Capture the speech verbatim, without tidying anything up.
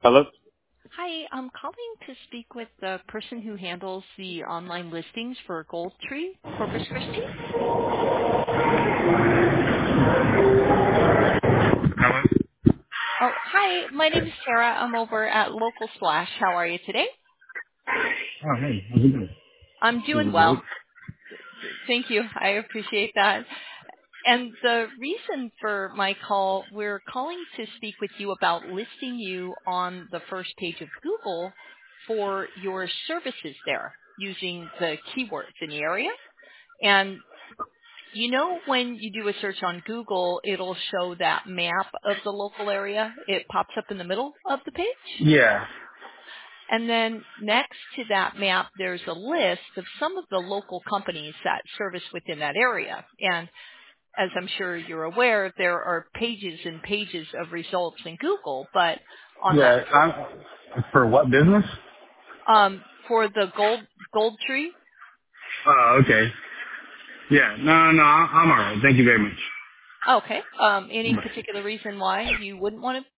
Hello? Hi, I'm calling to speak with the person who handles the online listings for Goldtree, Corpus Christi. Hello? Oh, hi, my name is Sarah. I'm over at Local Splash. How are you today? Oh, hey, how's it going? I'm This doing is Luke. well. Thank you. I appreciate that. And the reason for my call, we're calling to speak with you about listing you on the first page of Google for your services there using the keywords in the area. And you know, when you do a search on Google, it'll show that map of the local area. It pops up in the middle of the page. Yeah. And then next to that map, there's a list of some of the local companies that service within that area. And as I'm sure you're aware, there are pages and pages of results in Google, but on that Yeah, I'm, for what business? um, for the gold gold tree. Oh, okay. Yeah, no, no, I'm I'm alright. Thank you very much. Okay. Um, any Bye. particular reason why you wouldn't want to